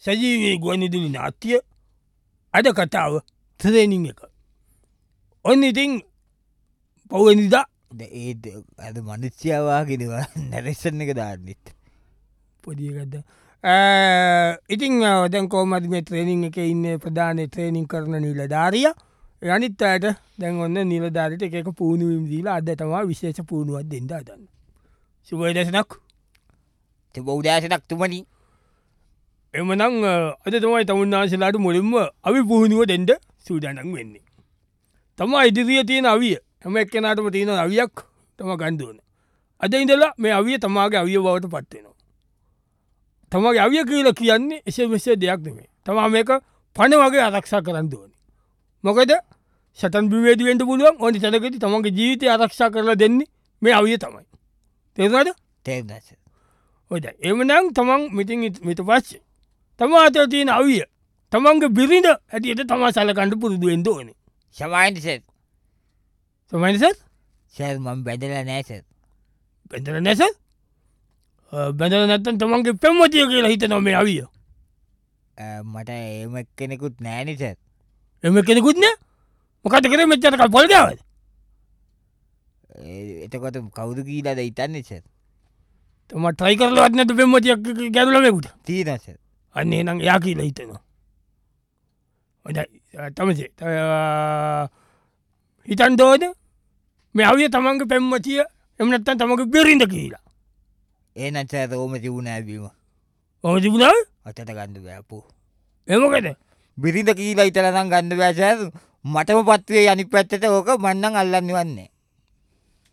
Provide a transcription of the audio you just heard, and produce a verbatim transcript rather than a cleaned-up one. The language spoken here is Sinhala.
සජීවී ගුවන්විදුලි නාට්‍ය අද කතාව ට්‍රේනින් එක. ඔන්න ඉතින් පවනිදා ඒ අද මනුස්්‍යයාවාගෙන නැරෙස්සන්න එක දාන්නෙත් පොදිගත ඉතිං දැන් කෝමත් මේ ත්‍රේනිං එක ඉන්න ප්‍රධාන ත්‍රේනිින් කරන නිලධාරිය යනිත් අයට දැන් ඔන්න නිලධාරිට එක පුුණුවම් දීලා අද තමා විශේෂ පුුණුවත් දෙෙන්ද දන්න සුවදසනක් බෞදෑසනක් තුමනි එමනං අද තමයි තමුන්නාශලාට මුලින්ම අවි පුහුණුව දෙෙන්ට සූදානක් වෙන්නේ. තමා ඉදිරිිය තියෙන අවිය හැම එක්කෙනටම තියෙන අවියක් තම ගන්දුවන. අද ඉඳලා මේ අවිය තමාගේ අවිය බවට පත්වෙනවා. තමගේ අවිය කියල කියන්නේ එසේ මෙසේ දෙයක් නෙමේ. තමා මේක පණ වගේ අරක්ෂා කරන්න දුවන. මොකද සටන් බිවේදුවෙන්ට පුළුවන් ඕනි තැනකති තමන්ගේ ජීවිතය ආරක්ෂා කරලා දෙන්නේ මේ අවිය තමයි. තේරවාද තේනස හොද එමනං තමන් මිතින් මිට පස්සේ. තමා අත තියෙන අවිය තමන්ගේ බිරිඳ ඇතියට තමා සලකණ්ඩ පුරුදුුවෙන්ද ඕන. සමයින්ට සෙත් සමයිනිසත් සැල් මම් බැදල නෑසත් බැඳර නැස බැඳර නැත්තන් තමන්ගේ පෙම්මතිය කියලා හිත නොම අවිය මට ඒම කෙනෙකුත් නෑනිසත් එම කෙනෙකුත්න මොකට කර මෙච්චටක පොල්ගාවද එතකොට කවුදු කීලාද ඉතන්නේ සත් තම ට්‍රයි කරලවත් නැත පෙම්මතියක් ගැරුලමකුට තීනස අන්නේ නම් යා කියලා හිතනවා හොඳයි තමසේ හිතන් දෝද මේ අවිය තමන්ගේ පෙම්මතිය එමනත්තන් තමක බෙරිඳ කියලා ඒ නච රෝම තිබුණෑබීම ඕම තිබුණාව අතට ගණඩ බෑපු එමකද බිරිඳ කීලා ඉතරනම් ගන්න බෑසෑ මටම පත්වේ යනි පැත්තට ඕක මන්නන් අල්ලන්න වන්නේ